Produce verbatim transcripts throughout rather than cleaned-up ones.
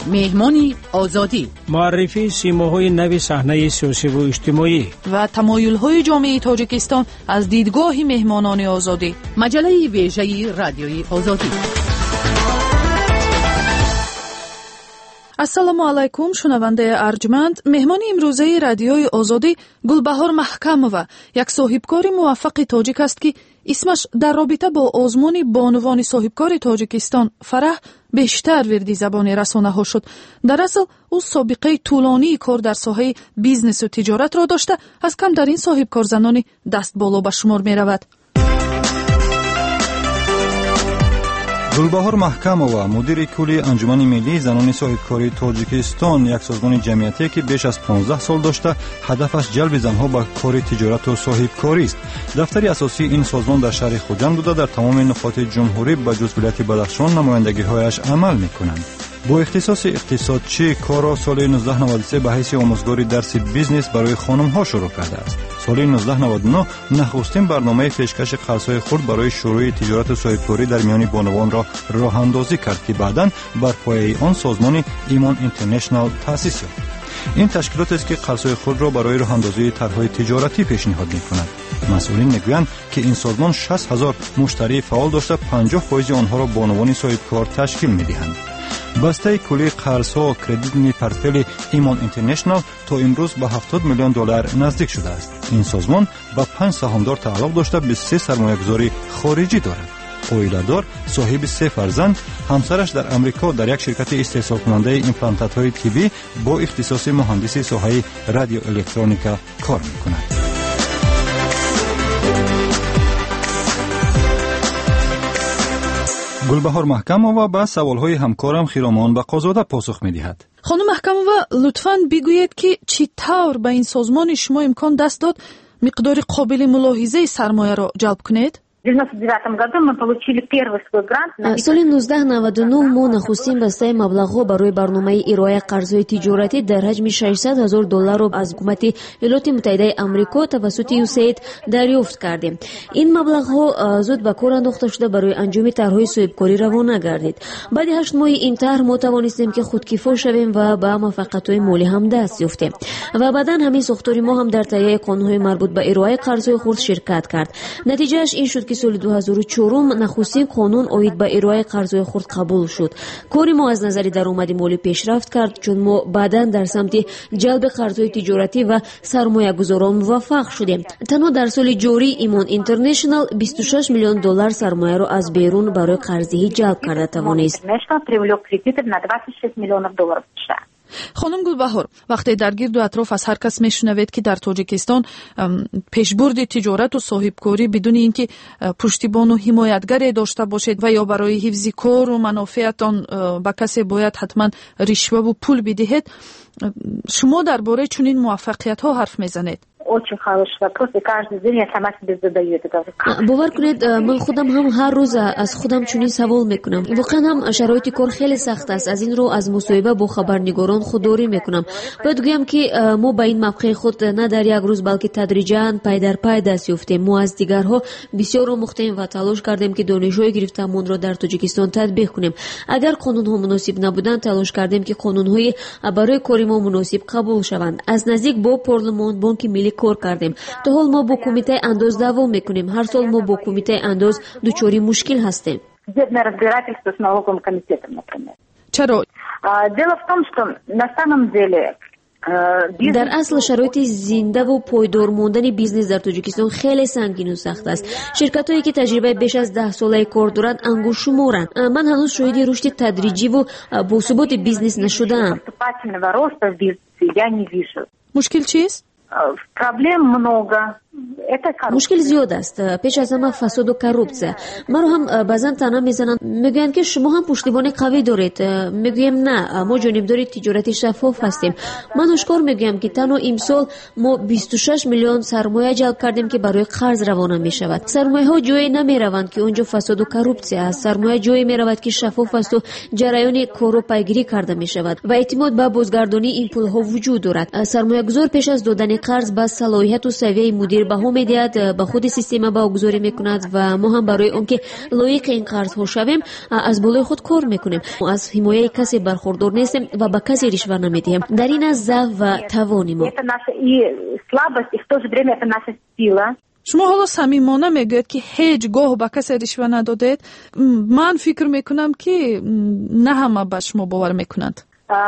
مهمانی آزادی، معرفی سیماهای نو صحنه سیاسی و اجتماعی و تمایل‌های جامعه تاجیکستان از دیدگاه مهمانان آزادی. مجله ویژه رادیوی آزادی. السلام علیکم شنونده ارجمند. مهمان امروزه رادیوی آزادی گلبهار محکمова یک صاحبکار موفق تاجیک است که اسمش در رابطه با آزمون بانوان صاحبکار تاجیکستان فرح بیشتر وردی زبان رسانه ها شد. در اصل او سابقه طولانی کار در ساحه بیزنس و تجارت را داشته، از کم در این صاحبکار زنانی دست بالا به شمار می رود. گلبهار محکمова مدیر کلی انجمن ملی زنان صاحبکاری تاجیکستان، یک سازمان جمعیتی که بیش از پانزده سال داشته هدفش جلب زنها به کار تجارت و صاحبکاری است. دفتر اساسی این سازمان در شهر خوجند بوده در تمام نقاط جمهوری به جز ولایت بدخشان نمایندگی‌هایش عمل می‌کنند. با اختصاص اقتصادچی کار را سال نوزده نود و سه به حیث آموزگاری درس بیزنس برای خانم‌ها شروع کرده است. سال نوزده نود و نه نخستین برنامه پیشکش قرض‌های خرد برای شروع تجارت و صاحبکاری در میان بانوان را راه اندازی کرد که بعداً بر پایه آن سازمان ایمان اینترنشنال تأسیس یافت. این تشکیلات است که قرض‌های خرد را برای راه اندازی طرح‌های تجارتی پیشنهاد می‌کند. مسئولین میگویند که این سازمان شصت هزار مشتری فعال داشته، پنجاه درصد آنها را بانوان صاحبکار تشکیل می‌دهند. بسته کلی قرض‌ها و کردیت پورتفولیوی ایمان اینترنشنال تا امروز به هفتاد میلیون دلار نزدیک شده است. این سازمان با پنج سهامدار تعلق داشته به سه سرمایه‌گذاری خارجی دارد. اویلادار صاحب سه فرزند، همسرش در امریکا در یک شرکت استحصال کننده ایمپلانتات‌های طبی با اختصاص مهندسی ساحه رادیو الکترونیکا کار می‌کند. گلبهار محکمова با سوالهای همکارم خیرامان و قازاده پاسخ می‌دهد. خانم محکمова لطفاً بگویید که چی طور به این سازمان شما امکان دست داد مقدار قابل ملاحظه سرمایه را جلب کنید؟ سال نوزده نود و نه ما نخستین بسته مبلغ‌ها برای برنامه ارائه قرض‌های تجارتی در حجم ششصد هزار دلار را از حکومت ایالات متحده آمریکا توسط یوسید دریافت کردیم. این مبلغ‌ها زود به کار انداخته شده برای انجام طرح‌های صاحبکاری روانه گردید. بعد هشت ماه این طرح ما توانستیم که خودکفا شویم و به موفقیت‌های مالی هم دست یافتیم و بعداً همین ساختار ما هم در تهیه قانون‌های مربوط به ارائه قرض‌های خرد شرکت کرد. نتیجهش این شد که سال دو هزار و چهار نخستین قانون اوید به ارائه قرض‌های خرد قبول شد. کاری ما از نظر درآمد مالی پیشرفت کرد چون ما بعداً در سمت جلب قرض‌های تجارتی و سرمایه‌گذاران موفق شدیم. تنها در سال جاری ایمان اینترنشنال بیست و شش میلیون دلار سرمایه را از بیرون برای قرضه‌ای جلب کرده توانست. خانم گلبهار، وقتی در گرد و اطراف از هر کس میشنوید که در تاجیکستان پیشبرد تجارت و صاحبکاری بدون اینکه پشتیبان و حمایتگری داشته باشید و یا برای حفظ کار و منافعتان به کسی باید حتما رشوه و پول بدهید، شما درباره چنین موفقیت ها حرف میزنید؟ باور کنید من خودم هم هر روز از خودم چنین سوال میکنم. واقعا هم شرایط کار خیلی سخت است. از این رو از مصاحبه با خبرنگاران خودداری میکنم. باید گویم که ما به این موقع خود نه در یک روز بلکه تدریجاً پای در پای دست یافتیم. ما از دیگرها بسیار آموختیم و تلاش کردیم که دانش‌های گرفته‌مان را در تاجیکستان تطبیق کنیم. اگر قانون‌ها مناسب نبودند تلاش کردیم که قانون‌های برای کار ما مناسب قبول شوند. از نزدیک با پارلمان، بانک ملی کار کردیم. تا حال ما با کمیته انداز دعوا میکنیم. هر سال ما با کمیته انداز دچار مشکل هستیم. چرا؟ در اصل شرایط زنده و پایدار ماندن بیزنس در تاجیکستان خیلی سنگین و سخت است. شرکت هایی که تجربه بیش از ده ساله کار دارند انگشت شمارند. من هنوز شاهد رشد تدریجی و با ثبات بیزنس نشدم. مشکل چیست؟ مشکل زیاد است. پیش از همه فساد و کروپسیه. ما رو هم بعضن تنها میزنن، میگوین که شما هم پشتیبان قوی دارید. میگویم نه، ما جانبدار تجارتی شفاف هستیم. من اشکار میگویم که تنها امسال ما بیست و شش میلیون سرمایه جلب کردیم که برای قرض روانه میشود. سرمایه ها جایی نمیروند که اونجا فساد و کروپسیه است. سرمایه جایی میرود که شفاف است و جریان کارو پیگیری کرده میشود و اعتماد به بازگردانی این پول ها وجود دارد. سرمایه گذار پیش از دادن قرض با صلاحیت و سویه مدیر بها میدهد به خود سیستم واگذاری میکند و ما هم برای اون که لایق این قرض ها شویم از بالای خود کار میکنیم. از حمایت کسی برخوردار نیستیم و به کسی رشوه نمیدیم. در این از ضعف و توان ما. شما حالا صمیمانه میگوید که هیچ گاه به کسی رشوه ندادید. من فکر میکنم که نه همه به شما باور میکنند.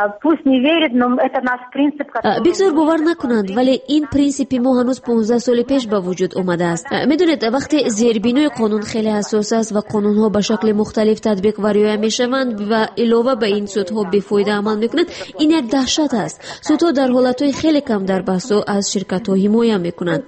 بگذار باور نکنند، ولی این پرینسیپ ما هنوز پانزده سال پیش به وجود اومده است. میدونید وقتی زیربینای قانون خیلی حساس است و قانون ها به شکل مختلف تطبیق و رعایت میشوند و علاوه به این سودها بیفایده عمل میکنند، این یک دهشت است. سودها در حالت های خیلی کم در بحث از شرکت ها حمایت میکنند.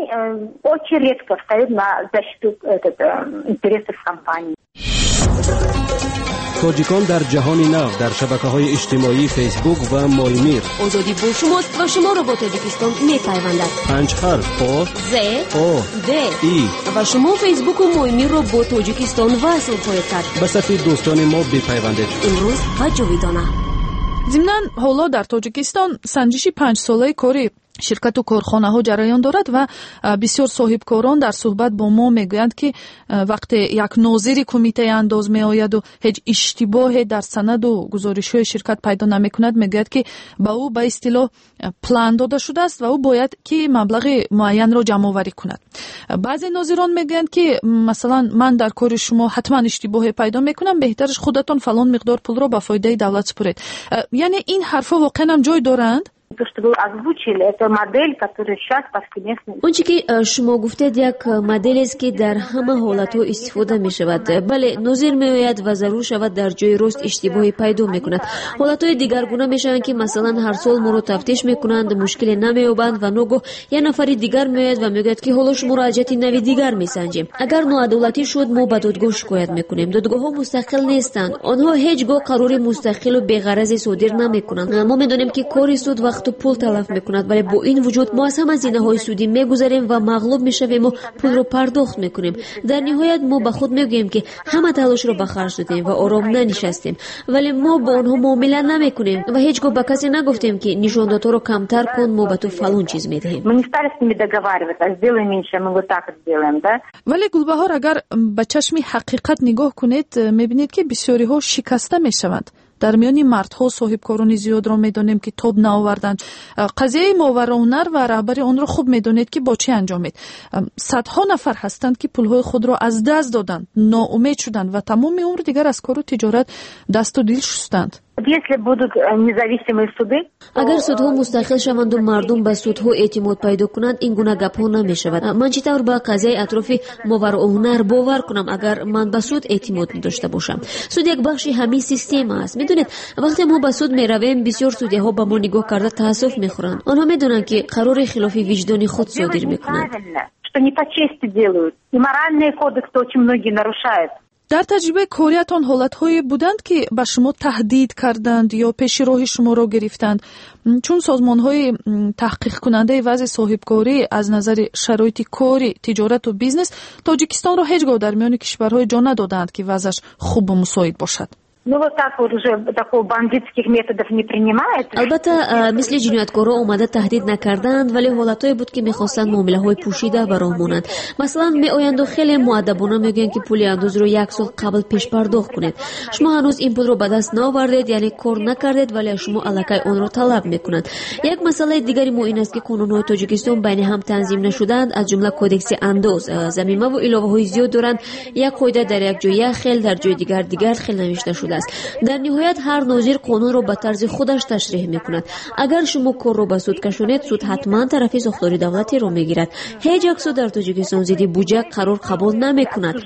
تاجیکان در جهان نو در شبکه‌های اجتماعی فیسبوک و مایمیر. آزادی با شماست و شما را با تاجیکستان می‌پیوندد. پنج حرف آ ز او د ای و شما فیسبوک و مایمیر را با تاجیکستان وصل خواهید کرد. به صفحه دوستان ما بپیوندید. امروز و جاویدانه. ضمناً حالا در تاجیکستان سنجش پنج ساله کاری شرکت و کارخانه‌ها جریان دارد و بسیار صاحبکاران در صحبت با ما میگویند که وقتی یک ناظر کمیته انداز میآید و هیچ اشتباهی در سند و گزارش‌های شرکت پیدا نمی‌کند، میگوید که با او به اصطلاح پلان داده شده است و او باید که مبلغ معین را جمع آوری کند. بعضی ناظران میگویند که مثلا من در کار شما حتما اشتباهی پیدا میکنم، بهترش خودتان فلان مقدار پول را به فایده دولت سپرید. یعنی این حرفا واقعا هم جای دارند؟ اونچه که شما گفتید یک مدل است که در همه حالت‌ها استفاده می شود. بله، ناظر می آید و ضرور شود در جای راست اشتباهی پیدا می کند. حالت‌های دیگرگونه می شوند که مثلا هر سال ما رو تفتیش می کنند، مشکلی نمی یابند و ناگاه یک نفر دیگر می آید و می گوید که حالا شما را از جهت نوی دیگر می سنجیم. اگر ناعدالتی شد ما به دادگاه شکایت می کنیم. دادگاه‌ها مستقل نیستند. آنها هیچگاه قرار مستقل و بی‌غرض صادر نمی کنند. ما می دانیم که کاری سود وقت و پول تلف میکند، ولی با این وجود ما از همه زینه‌های سودی میگذاریم و مغلوب میشویم و پول رو پرداخت میکنیم. در نهایت ما به خود میگوییم که همه تلاش رو به خرج دادیم و آرام ننشستیم، ولی ما با آنها معامله نمیکنیم و هیچگاه به کسی نگفتیم که نشانده‌ها رو کمتر کن، ما به تو فلان چیز میدهیم. ولی گلبهار اگر به چشم حقیقت نگاه کنید میبینید که بسیاری ها شکسته میشوند. در میان مردها صاحبکاران زیاد را میدانیم که تاب نآوردند. قضیه ماور هنر و رهبر آن را خوب میدانید که با چه انجامید. صدها نفر هستند که پولهای خود را از دست دادند، ناامید شدند و تمام عمر دیگر از کار و تجارت دست و دل شستند. اگر سودها مستقل شوند و مردم به سودها اعتماد پیدا کنند، این گونه گپ‌ها نمی‌شود. من چطور به قضیه اطراف ماور و هنر باور کنم اگر من به سود اعتماد داشته باشم؟ سود یک بخشی همین سیستم است. میدونید وقتی ما به سود میرویم بسیار سودی‌ها به ما نگاه کرده تأسف می‌خورند. آنها میدونند که قرار خلاف وجدان خود صادر می‌کنند. در تجربه کاریتان حالت‌هایی بودند که به شما تهدید کردند یا پیش راه شما را گرفتند؟ چون سازمان‌های تحقیق کننده وضع صاحبکاری از نظر شرایط کاری، تجارت و بیزنس تاجیکستان را هیچگاه در میان کشورهای جا ندادند که وضعش خوب و مساعد باشد. البته مثل جنایتکارا اومده تهدید نکردند، ولی حالتایی بود که میخواستند معامله های پوشیده و راه مانند. مثلا می آیند و خیلی مؤدبانه میگن که پول اندوز رو یک سال قبل پیش پرداخت کنید. شما هنوز این پول رو به دست نآوردید، یعنی کار نکردید، ولی شما الکی آن رو طلب میکنند. یک مسئله دیگری ما این است که قانون‌های تاجیکستان بین هم تنظیم نشدند، از جمله کدکس اندوز. ضمیمه و علاوه های زیاد دارند. یک قاعده در یک جای یک خیل، در جای دیگر دیگر خیل نوشته شده است. در نهایت هر ناظر قانون رو به طرز خودش تشریح میکند. اگر شما کار رو به سود کشونید، سود حتما طرفی ساختار دولتی رو میگیرد. هیچ یک سود در تاجیکستان زیدی بودجه قرار قبول نمیکند.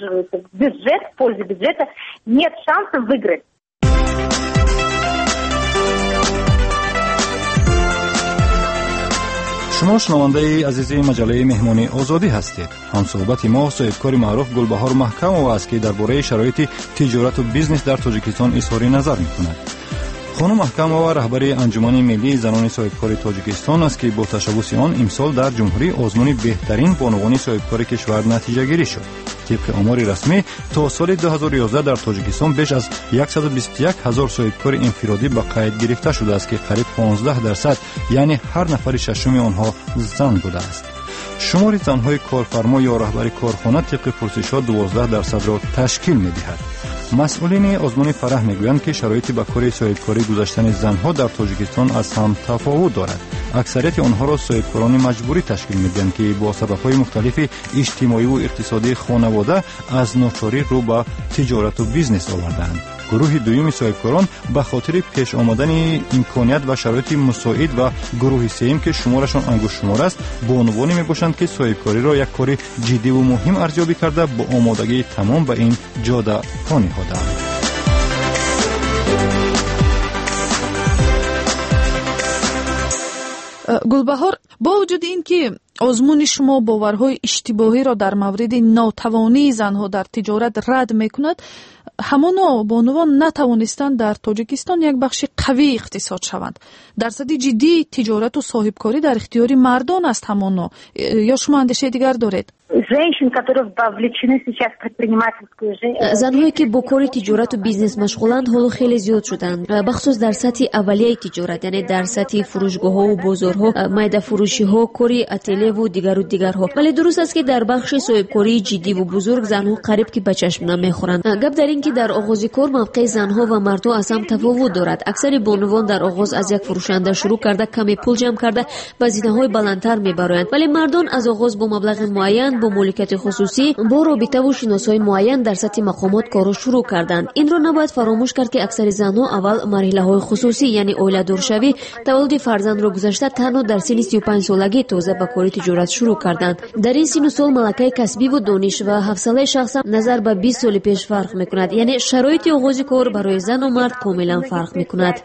شما شنونده عزیزی مجله مهمانی آزادی هستید. هم صحبت ما صاحبکار معروف گلبهار محکم است که درباره شرایط تجارت و بیزنس در تاجیکستان اظهار نظر می‌کند. خانم محکم و رهبر انجمن ملی زنان صاحبکار تاجیکستان است که با تشبث آن امسال در جمهوری آزمون بهترین بانوان صاحبکار کشور نتیجه گیری شد. طبق آمار رسمی تا سال دو هزار و یازده در تاجیکستان بیش از صد و بیست و یک هزار صاحبکار انفرادی به قید گرفته شده است که قریب پانزده درصد یعنی هر نفر ششم آنها زن بوده است. شمار زن‌های کارفرما یا رهبر کارخانه طبق پرسش‌ها دوازده درصد را تشکیل می‌دهد. مسئولین آزمون فرح میگویند که شرایط به کار صاحبکاری گذاشتن زنها در تاجیکستان از هم تفاوت دارد. اکثریت آنها را صاحبکاران مجبوری تشکیل میدهند که با سبب‌های مختلف اجتماعی و اقتصادی خانواده از ناچاری رو به تجارت و بیزنس آوردند. گروه دوم صاحبکاران به خاطر پیش آمدن امکانیت و شرایط مساعد و گروه سوم که شمارشان انگشت شمار است با عنوان میباشند که صاحبکاری را یک کار جدی و مهم ارزیابی کرده با آمادگی تمام به این جاده پا نهادند. گلبهار، با وجود این که آزمون شما باورهای اشتباهی را در مورد ناتوانی زنها در تجارت رد میکند، همانا با عنوان نتوانستند در تاجیکستان یک بخش قوی اقتصاد شوند. درصد جدی تجارت و صاحبکاری در اختیار مردان است همانا، یا شما اندیشه دیگر دارید؟ زنهایی که با کار تجارت و بیزنس مشغولند حالا خیلی زیاد شدند، بخصوص در سطح اولیه تجارت، یعنی در سطح فروشگاه ها و بازارها، میده فروشی ها، کاری اتلیه و دیگر و دیگرها. ولی درست است که در بخش صاحبکاری جدی و بزرگ زنها قریب که به چشم نمیخورند. گپ در این که در آغاز کار موقع زنها و مردها از هم تفاوت دارد. اکثر بانوان در آغاز از یک فروشنده شروع کرده کمی پول جمع کرده و هزینه‌های بلندتر میبرند، ولی مردان از آغاز با مبلغ معین با مالکیت خصوصی با رابطه و شناسایی معین در سطح مقامات کارو شروع کردند. این را نباید فراموش کرد که اکثر زنها اول مرحله‌های خصوصی یعنی اولادورشوی، تولد فرزند را گذشته تنها در سن سی و پنج سالگی تازه به کار تجارت شروع کردند. در این سن و سال ملکه کسبی و دانش و حوصله شخص نظر به بیست سال پیش فرق میکند، یعنی شرایط آغاز کار برای زن و مرد کاملا فرق میکند.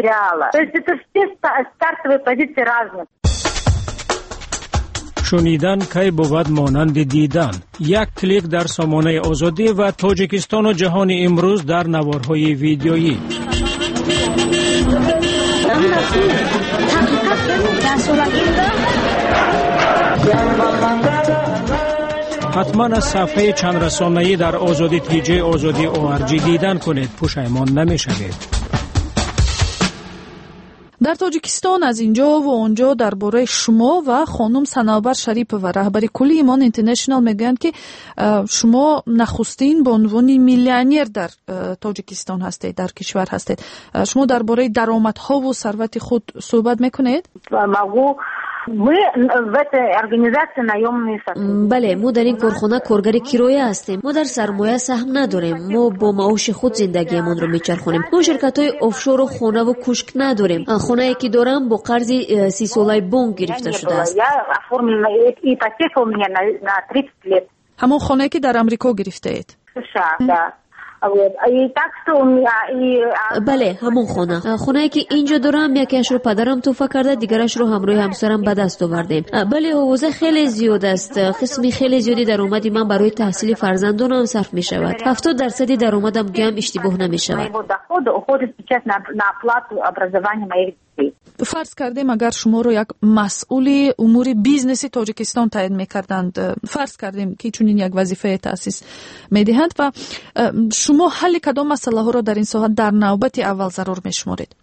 شنیدن کی بود مانند دیدن. یک کلیک در سامانه آزادی و تاجیکستان و جهان امروز در نوارهای ویدیویی. حتما از صفحه چند رسانه‌ای در آزادی تیجی آزادی اوارجی دیدن کنید، پشیمان نمی‌شوید. در تاجیکستان از اینجا و اونجا درباره شما و خانم سنوبر شریف و رهبر کلی ایمان اینترنشنال میگن که شما نخستین به عنوان میلیونر در تاجیکستان هستید، در کشور هستید. شما درباره درآمدها و ثروت خود صحبت میکنید؟ Мы в этой организации наемные сотрудники. بله، ما در این کارخانه کارگر کرایه هستیم. ما در سرمایه سهم نداریم. ما با معاش خود زندگیمون رو میچرخونیم. ما شرکت‌های آفشور و خانه و کوشک نداریم. خانه‌ای که دارم با قرض سی ساله بانک گرفته شده است. همون خانه‌ای که در آمریکا گرفته اید؟ بله، همون خانه. خانه‌ای که اینجا دارم یکیش رو پدرم توفه کرده، دیگرش رو همراه همسرم به دست آوردیم. بله، حوزه خیلی زیاد است. قسمی خیلی زیادی درآمدی من برای تحصیل فرزندانم صرف می شود. هفتاد درصدی درآمدم گم اشتباه نمی شود. فرض کردیم اگر شما رو یک مسئول امور بیزنسی تاجیکستان تعیین می‌کردند، فرض کردیم که چنین یک وظیفه تأسیس می‌دهند و شما حل کدام مسئله ها را در این ساحه در نوبت اول ضرور می‌شمارید؟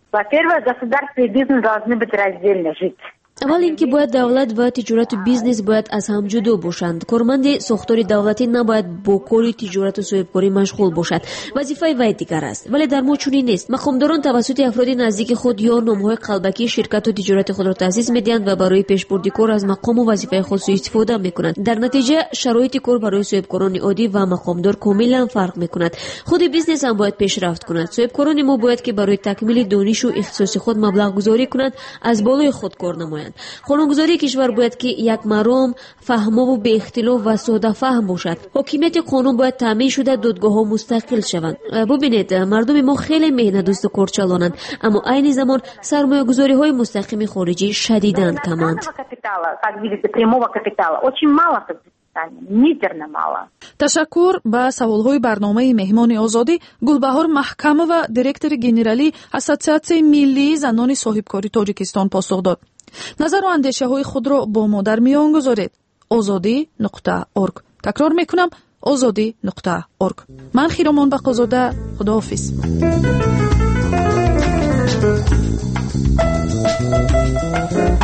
اول اینکه باید دولت و تجارت و بیزنس باید از هم جدا باشند. کارمند ساختار دولتی نباید با کار تجارت و صاحبکاری مشغول باشد. وظیفه وی دیگر است. ولی در ما چنین نیست. مقامداران توسط افراد نزدیک خود یا نام‌های قلبکی شرکت و تجارت خود را تأسیس می‌دهند و برای پیشبرد کار از مقام و وظیفه خود استفاده می‌کنند. در نتیجه شرایط کار برای صاحبکاران عادی و مقامدار کاملا فرق می‌کند. خود بیزنس هم باید پیشرفت کند. صاحبکاران ما باید که برای تکمیل دانش و اختصاص خود مبلغ گذاری کنند، از بالای خود کار نمایند. قانونگذاری کشور باید که یک مرام، فهم و به اختلاف و ساده فهم باشد. حاکمیت قانون باید تامین شده، دادگاه‌ها مستقل شوند. ببینید، مردم ما خیلی مهنت دوست و کارچلانند، اما عین زمان سرمایه‌گذاری‌های مستقیم خارجی شدیداً کمند. تشکر. به سوالهای برنامه مهمان آزادی گلبهار محکمова دиректори گنرالی اسоциатсияи ملی زنان صاحبکاری تاجیکستان پاسخ داد. نظر و اندیشه های خود را با ما در میان گذارید. آزادی نقطه اورگ. تکرار میکنم آزادی نقطه اورگ. من خیرامان بقازاده. خداحافظ.